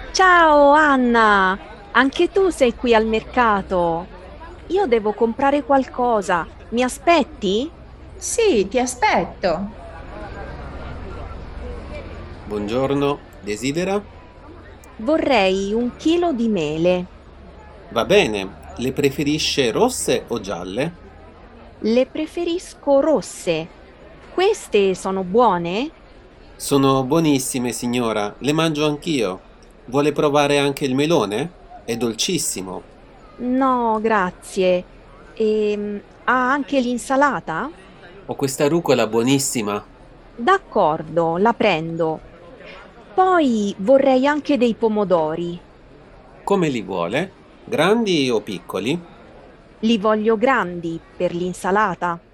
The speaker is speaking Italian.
Ciao Anna, anche tu sei qui al mercato. Io devo comprare qualcosa. Mi aspetti? Sì, ti aspetto. Buongiorno, desidera? Vorrei un chilo di mele. Va bene, le preferisce rosse o gialle? Le preferisco rosse. Queste sono buone? Sono buonissime, signora, le mangio anch'io. Vuole provare anche il melone? È dolcissimo. No, grazie. Ha anche l'insalata? Ho questa rucola buonissima. D'accordo, la prendo. Poi vorrei anche dei pomodori. Come li vuole? Grandi o piccoli? Li voglio grandi per l'insalata.